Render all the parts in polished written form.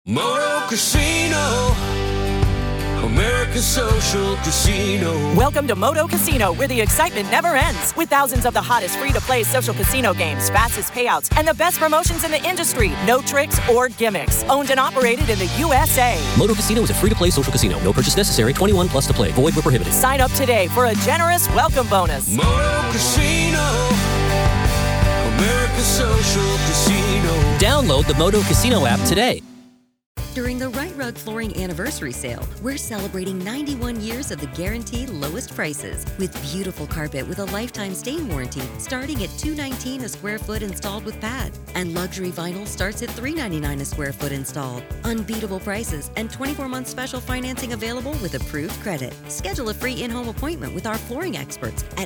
Moto Casino, America's social casino. Welcome to Moto Casino, where the excitement never ends. With thousands of the hottest free-to-play social casino games, fastest payouts, and the best promotions in the industry. No tricks or gimmicks. Owned and operated in the USA. Moto Casino is a free-to-play social casino. No purchase necessary. 21 plus to play. Void where prohibited. Sign up today for a generous welcome bonus. Moto Casino, America's social casino. Download the Moto Casino app today. During the Right Rug Flooring Anniversary Sale, we're celebrating 91 years of the guaranteed lowest prices with beautiful carpet with a lifetime stain warranty starting at $219 a square foot installed with pad. And luxury vinyl starts at $399 a square foot installed. Unbeatable prices and 24-month special financing available with approved credit. Schedule a free in-home appointment with our flooring experts at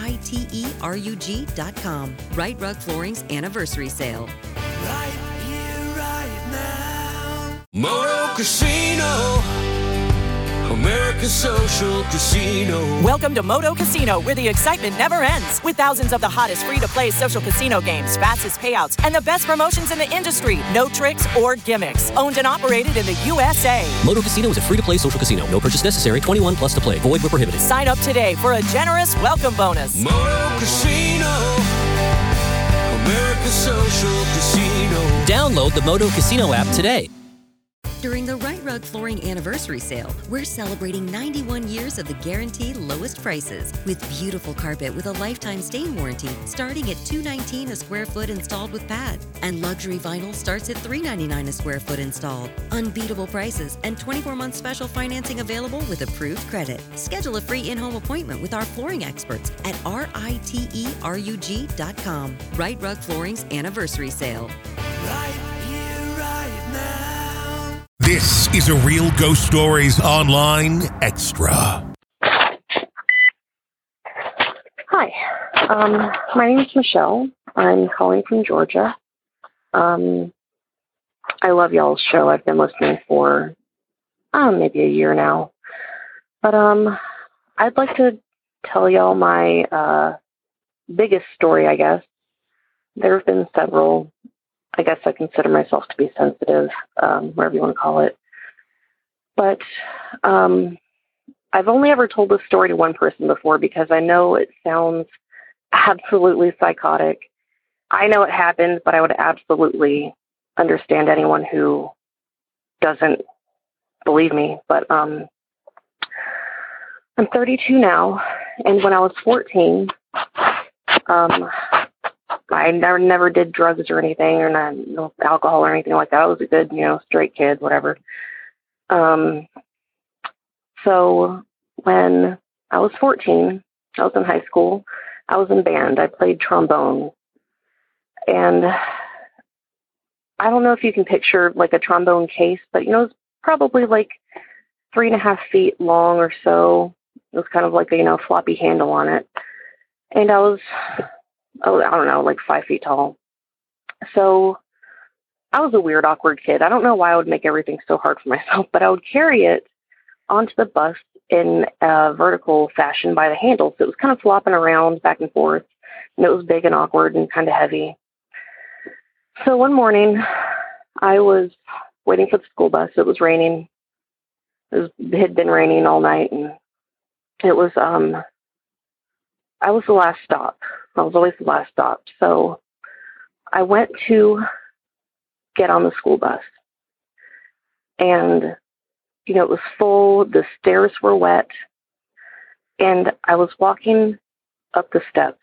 riterug.com. Right Rug Flooring's Anniversary Sale. Right here, right now. Moto Casino, America's social casino. Welcome to Moto Casino, where the excitement never ends. With thousands of the hottest free-to-play social casino games, fastest payouts, and the best promotions in the industry. No tricks or gimmicks. Owned and operated in the USA. Moto Casino is a free-to-play social casino. No purchase necessary. 21 plus to play. Void where prohibited. Sign up today for a generous welcome bonus. Moto Casino, America's social casino. Download the Moto Casino app today. During the Right Rug Flooring Anniversary Sale, we're celebrating 91 years of the guaranteed lowest prices with beautiful carpet with a lifetime stain warranty starting at $219 a square foot installed with pad. And luxury vinyl starts at $399 a square foot installed. Unbeatable prices and 24-month special financing available with approved credit. Schedule a free in-home appointment with our flooring experts at riterug.com. Right Rug Flooring's Anniversary Sale. Right here, right now. This is a Real Ghost Stories Online Extra. Hi, my name is Michelle. I'm calling from Georgia. I love y'all's show. I've been listening for maybe a year now. But I'd like to tell y'all my biggest story, I guess. There have been several. I guess I consider myself to be sensitive, whatever you want to call it. But I've only ever told this story to one person before because I know it sounds absolutely psychotic. I know it happened, but I would absolutely understand anyone who doesn't believe me. But I'm 32 now, and when I was 14, I never did drugs or anything, or no alcohol or anything like that. I was a good, straight kid, whatever. So when I was 14, I was in high school. I was in band. I played trombone. And I don't know if you can picture like a trombone case, but, it's probably like 3.5 feet long or so. It was kind of like a, floppy handle on it. And I was, I don't know, like 5 feet tall. So I was a weird, awkward kid. I don't know why I would make everything so hard for myself, but I would carry it onto the bus in a vertical fashion by the handle. So it was kind of flopping around back and forth, and it was big and awkward and kind of heavy. So one morning, I was waiting for the school bus. It was raining. It had been raining all night, and it was, I was the last stop. I was always the last stop. So I went to get on the school bus. And, it was full. The stairs were wet. And I was walking up the steps.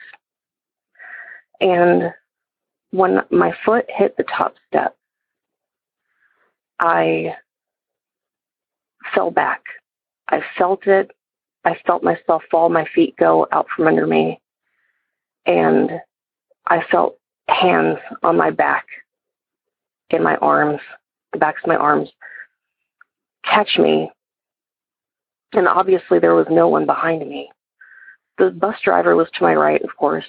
And when my foot hit the top step, I fell back. I felt it. I felt myself fall, my feet go out from under me. And I felt hands on my back, in my arms, the backs of my arms, catch me. And obviously there was no one behind me. The bus driver was to my right, of course.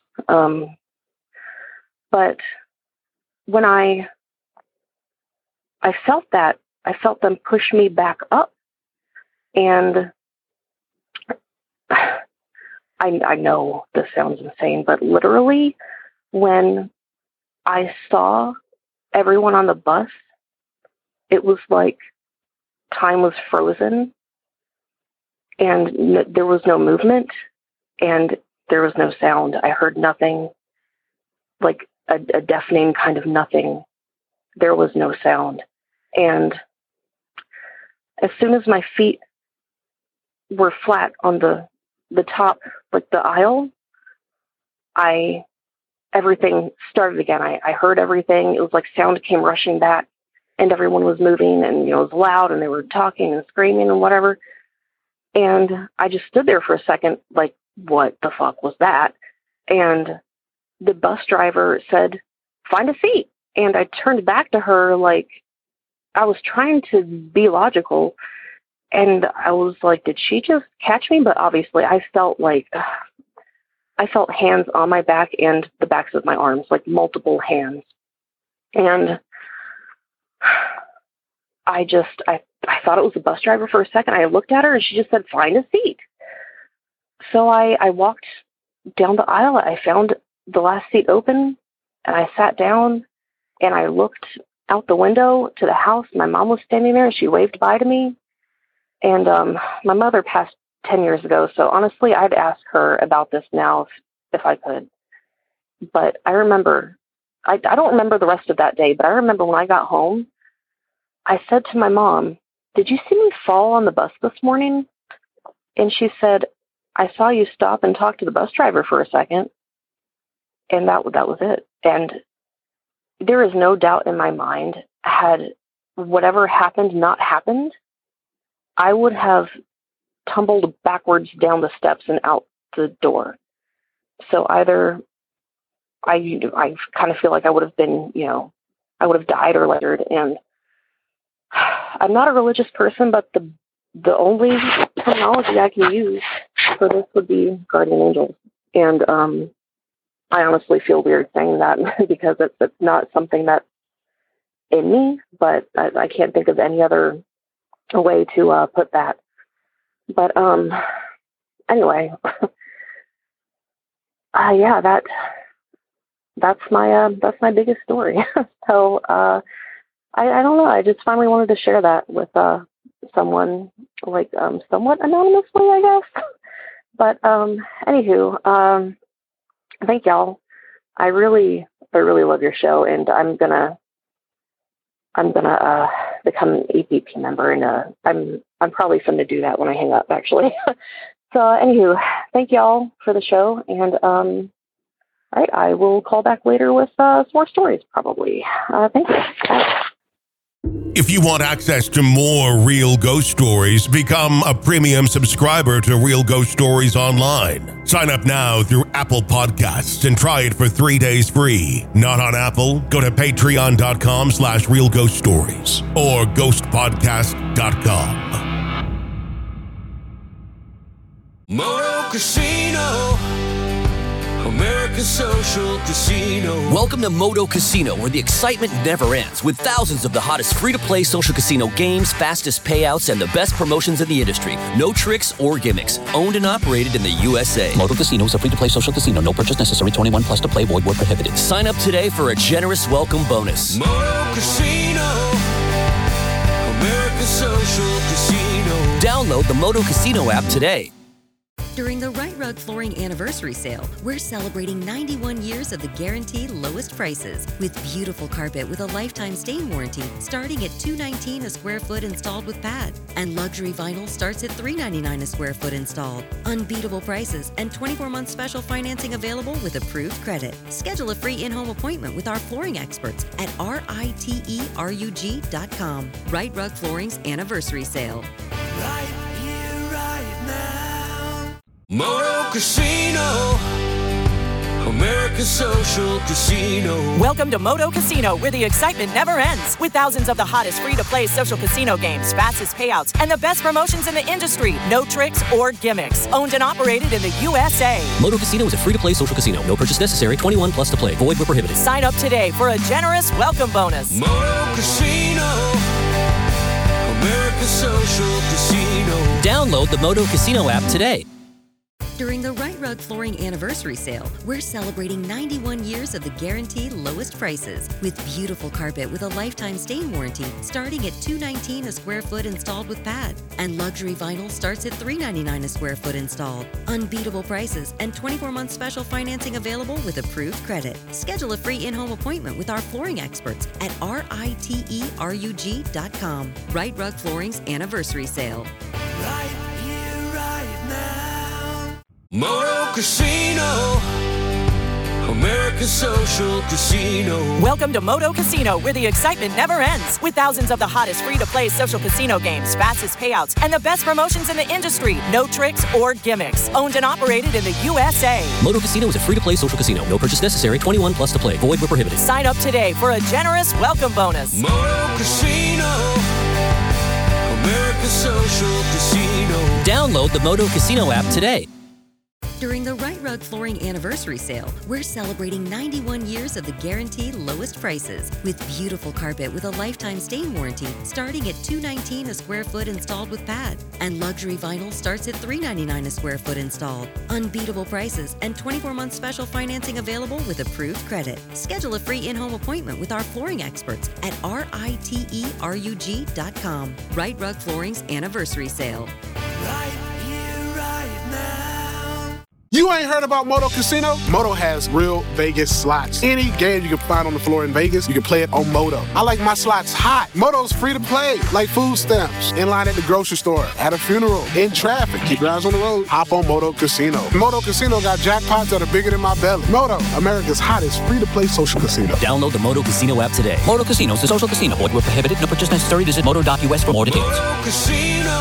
But when I felt that, I felt them push me back up. And I know this sounds insane, but literally when I saw everyone on the bus it was like time was frozen, and there was no movement, and there was no sound. I heard nothing, like a deafening kind of nothing. There was no sound. And as soon as my feet were flat on the top, like the aisle, everything started again. I heard everything. It was like sound came rushing back, and everyone was moving, and, it was loud, and they were talking and screaming and whatever. And I just stood there for a second, like, what the fuck was that? And the bus driver said, "Find a seat." And I turned back to her, like, I was trying to be logical, and I was like, did she just catch me? But obviously I felt hands on my back and the backs of my arms, like multiple hands. And I thought it was a bus driver for a second. I looked at her and she just said, "Find a seat." So I walked down the aisle. I found the last seat open, and I sat down, and I looked out the window to the house. My mom was standing there, and she waved bye to me. And my mother passed 10 years ago, so honestly, I'd ask her about this now if I could. But I remember, I don't remember the rest of that day, but I remember when I got home, I said to my mom, "Did you see me fall on the bus this morning?" And she said, "I saw you stop and talk to the bus driver for a second." And that was it. And there is no doubt in my mind, had whatever happened not happened, I would have tumbled backwards down the steps and out the door. So either I kind of feel like I would have been, I would have died or lettered. And I'm not a religious person, but the only terminology I can use for this would be guardian angels. And I honestly feel weird saying that because it's not something that's in me, but I can't think of any other way to put that. But anyway, yeah, that's my biggest story. So I don't know. I just finally wanted to share that with someone, like somewhat anonymously, I guess. But anywho, thank y'all. I really love your show, and I'm gonna become an APP member, and I'm probably going to do that when I hang up, actually. So anywho, thank y'all for the show, and all right, I will call back later with some more stories, probably. Thank you. Bye. If you want access to more Real Ghost Stories, become a premium subscriber to Real Ghost Stories Online. Sign up now through Apple Podcasts and try it for 3 days free. Not on Apple? Go to patreon.com/Real Ghost Stories or ghostpodcast.com. Moto Casino, American Social Casino. Welcome to Moto Casino, where the excitement never ends, with thousands of the hottest free-to-play social casino games, fastest payouts, and the best promotions in the industry. No tricks or gimmicks. Owned and operated in the USA. Moto Casino is a free-to-play social casino. No purchase necessary. 21 plus to play. Void where prohibited. Sign up today for a generous welcome bonus. Moto Casino, American Social Casino. Download the Moto Casino app today. During the Right Rug Flooring Anniversary Sale, we're celebrating 91 years of the guaranteed lowest prices with beautiful carpet with a lifetime stain warranty starting at $219 a square foot installed with pads, and luxury vinyl starts at $399 a square foot installed. Unbeatable prices and 24-month special financing available with approved credit. Schedule a free in-home appointment with our flooring experts at RITERUG.com. Right Rug Flooring's Anniversary Sale. Right here, right now. Moto Casino, American Social Casino. Welcome to Moto Casino, where the excitement never ends. With thousands of the hottest free-to-play social casino games, fastest payouts, and the best promotions in the industry. No tricks or gimmicks. Owned and operated in the USA. Moto Casino is a free-to-play social casino. No purchase necessary. 21 plus to play. Void where prohibited. Sign up today for a generous welcome bonus. Moto Casino, American Social Casino. Download the Moto Casino app today. During the Right Rug Flooring Anniversary Sale, we're celebrating 91 years of the guaranteed lowest prices with beautiful carpet with a lifetime stain warranty starting at $219 a square foot installed with pad. And luxury vinyl starts at $399 a square foot installed. Unbeatable prices and 24-month special financing available with approved credit. Schedule a free in-home appointment with our flooring experts at riterug.com. Right Rug Flooring's Anniversary Sale. Right here, right now. Moto Casino, America's social casino. Welcome to Moto Casino, where the excitement never ends. With thousands of the hottest free-to-play social casino games, fastest payouts, and the best promotions in the industry. No tricks or gimmicks. Owned and operated in the USA. Moto Casino is a free-to-play social casino. No purchase necessary. 21 plus to play. Void where prohibited. Sign up today for a generous welcome bonus. Moto Casino, America's social casino. Download the Moto Casino app today. During the Right Rug Flooring Anniversary Sale, we're celebrating 91 years of the guaranteed lowest prices with beautiful carpet with a lifetime stain warranty starting at $219 a square foot installed with pad. And luxury vinyl starts at $399 a square foot installed. Unbeatable prices and 24-month special financing available with approved credit. Schedule a free in-home appointment with our flooring experts at riterug.com. Right Rug Flooring's Anniversary Sale. Right here, right now. You ain't heard about Moto Casino? Moto has real Vegas slots. Any game you can find on the floor in Vegas, you can play it on Moto. I like my slots hot. Moto's free to play, like food stamps, in line at the grocery store, at a funeral, in traffic. Keep your eyes on the road. Hop on Moto Casino. Moto Casino got jackpots that are bigger than my belly. Moto, America's hottest free-to-play social casino. Download the Moto Casino app today. Moto Casino is a social casino. Void where prohibited. No purchase necessary. Visit moto.us for more details. Moto Casino,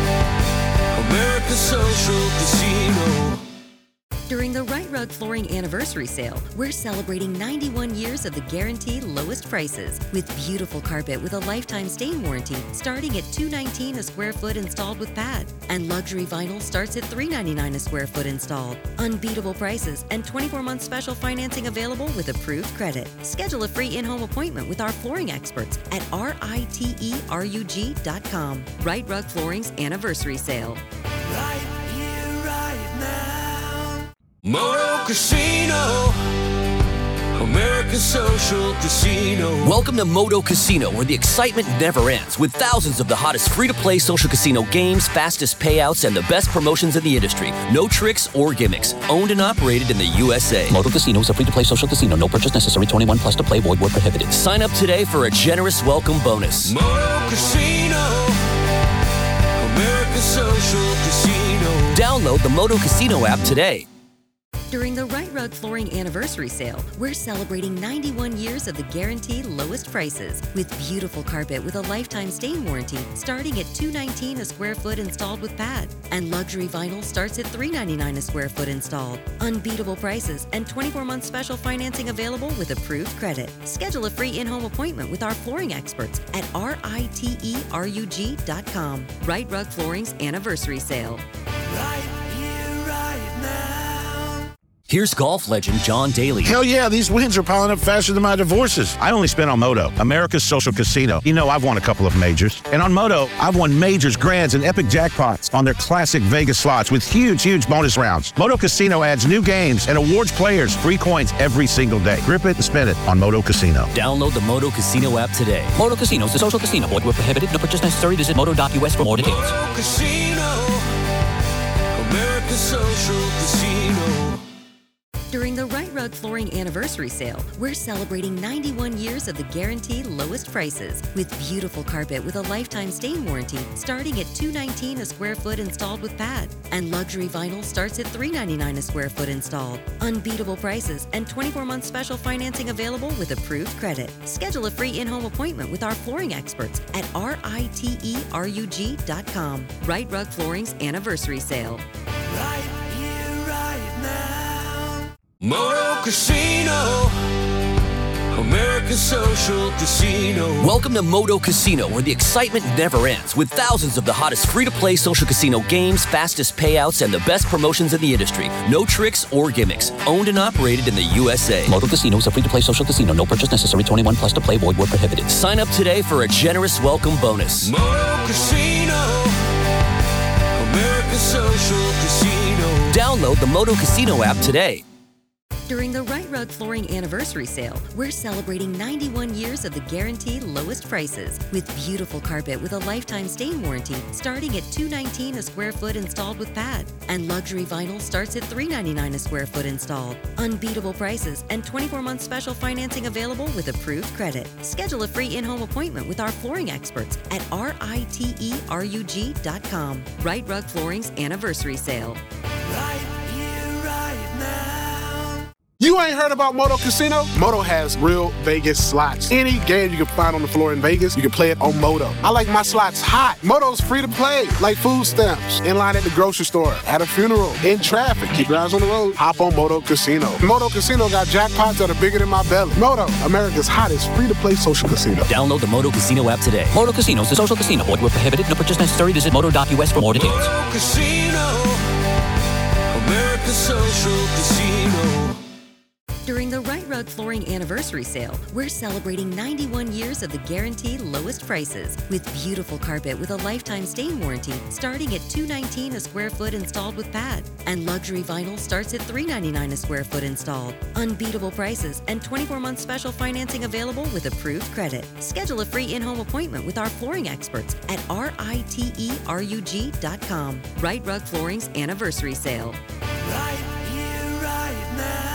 America's social casino. During the Right Rug Flooring Anniversary Sale, we're celebrating 91 years of the guaranteed lowest prices with beautiful carpet with a lifetime stain warranty starting at $219 a square foot installed with pad. And luxury vinyl starts at $399 a square foot installed. Unbeatable prices and 24-month special financing available with approved credit. Schedule a free in-home appointment with our flooring experts at riterug.com. Right Rug Flooring's Anniversary Sale. Right here, right now. Moto Casino, America's social casino. Welcome to Moto Casino, where the excitement never ends, with thousands of the hottest free-to-play social casino games, fastest payouts, and the best promotions in the industry. No tricks or gimmicks. Owned and operated in the USA. Moto Casino is a free-to-play social casino. No purchase necessary. 21 plus to play. Void where prohibited. Sign up today for a generous welcome bonus. Moto Casino, America's social casino. Download the Moto Casino app today. During the Right Rug Flooring Anniversary Sale, we're celebrating 91 years of the guaranteed lowest prices with beautiful carpet with a lifetime stain warranty starting at $219 a square foot installed with pad. And luxury vinyl starts at $399 a square foot installed. Unbeatable prices and 24-month special financing available with approved credit. Schedule a free in-home appointment with our flooring experts at riterug.com. Right Rug Flooring's Anniversary Sale. Right here, right now. Here's golf legend John Daly. Hell yeah, these wins are piling up faster than my divorces. I only spent on Moto, America's social casino. You know, I've won a couple of majors. And on Moto, I've won majors, grands, and epic jackpots on their classic Vegas slots with huge, huge bonus rounds. Moto Casino adds new games and awards players free coins every single day. Grip it and spin it on Moto Casino. Download the Moto Casino app today. Moto Casino is a social casino. Void where prohibited. No purchase necessary. Visit moto.us for more details. Moto Casino, America's social casino. During the Right Rug Flooring Anniversary Sale, we're celebrating 91 years of the guaranteed lowest prices with beautiful carpet with a lifetime stain warranty starting at $219 a square foot installed with pad. And luxury vinyl starts at $399 a square foot installed. Unbeatable prices and 24-month special financing available with approved credit. Schedule a free in-home appointment with our flooring experts at riterug.com. Right Rug Flooring's Anniversary Sale. Right here, right now. Moto Casino, America's social casino. Welcome to Moto Casino, where the excitement never ends, with thousands of the hottest free-to-play social casino games, fastest payouts, and the best promotions in the industry. No tricks or gimmicks. Owned and operated in the USA. Moto Casino is a free-to-play social casino. No purchase necessary. 21 plus to play. Void where prohibited. Sign up today for a generous welcome bonus. Moto Casino, America's American Social Casino. Download the Moto Casino app today. During the Right Rug Flooring Anniversary Sale, we're celebrating 91 years of the guaranteed lowest prices with beautiful carpet with a lifetime stain warranty starting at $219 a square foot installed with pad. And luxury vinyl starts at $399 a square foot installed. Unbeatable prices and 24-month special financing available with approved credit. Schedule a free in-home appointment with our flooring experts at RITERUG.com. Right Rug Flooring's Anniversary Sale. Right here, right now. You ain't heard about Moto Casino? Moto has real Vegas slots. Any game you can find on the floor in Vegas, you can play it on Moto. I like my slots hot. Moto's free to play, like food stamps. In line at the grocery store, at a funeral, in traffic. Keep your eyes on the road. Hop on Moto Casino. Moto Casino got jackpots that are bigger than my belly. Moto, America's hottest free-to-play social casino. Download the Moto Casino app today. Moto Casino is a social casino. Void where prohibited. No purchase necessary. Visit moto.us for more details. Moto Casino. American Social Casino. During the Right Rug Flooring Anniversary Sale, we're celebrating 91 years of the guaranteed lowest prices with beautiful carpet with a lifetime stain warranty starting at $219 a square foot installed with pad. And luxury vinyl starts at $399 a square foot installed. Unbeatable prices and 24-month special financing available with approved credit. Schedule a free in-home appointment with our flooring experts at RITERUG.com. Right Rug Flooring's Anniversary Sale. Right here, right now.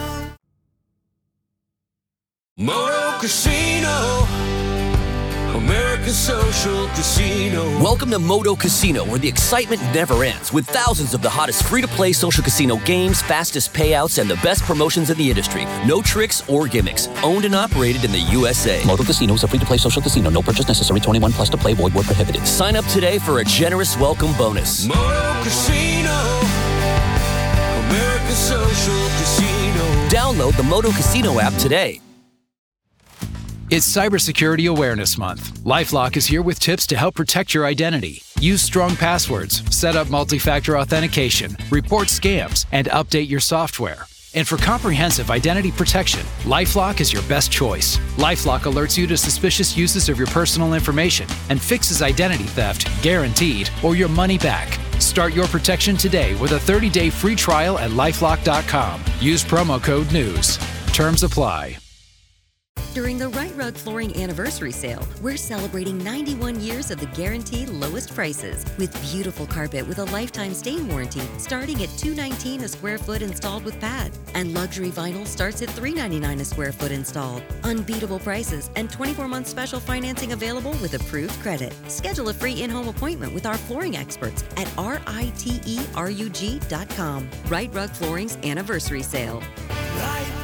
Moto Casino. American Social Casino. Welcome to Moto Casino, where the excitement never ends, with thousands of the hottest free-to-play social casino games, fastest payouts, and the best promotions in the industry. No tricks or gimmicks. Owned and operated in the USA. Moto Casino is a free-to-play social casino. No purchase necessary. 21 plus to play. Void where prohibited. Sign up today for a generous welcome bonus. Moto Casino. American Social Casino. Download the Moto Casino app today. It's Cybersecurity Awareness Month. LifeLock is here with tips to help protect your identity. Use strong passwords, set up multi-factor authentication, report scams, and update your software. And for comprehensive identity protection, LifeLock is your best choice. LifeLock alerts you to suspicious uses of your personal information and fixes identity theft, guaranteed, or your money back. Start your protection today with a 30-day free trial at LifeLock.com. Use promo code NEWS. Terms apply. During the Right Rug Flooring Anniversary Sale, we're celebrating 91 years of the guaranteed lowest prices with beautiful carpet with a lifetime stain warranty starting at $219 a square foot installed with pad. And luxury vinyl starts at $399 a square foot installed. Unbeatable prices and 24-month special financing available with approved credit. Schedule a free in-home appointment with our flooring experts at RITERUG.com. Right Rug Flooring's Anniversary Sale. Right